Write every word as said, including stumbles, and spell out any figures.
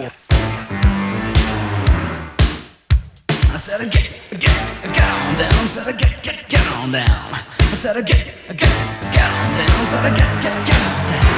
I said, uh, get, get, get on down. I said, uh, get, get, get on down. I said, uh, get, get, get on down. I said, uh, get, get, get on down.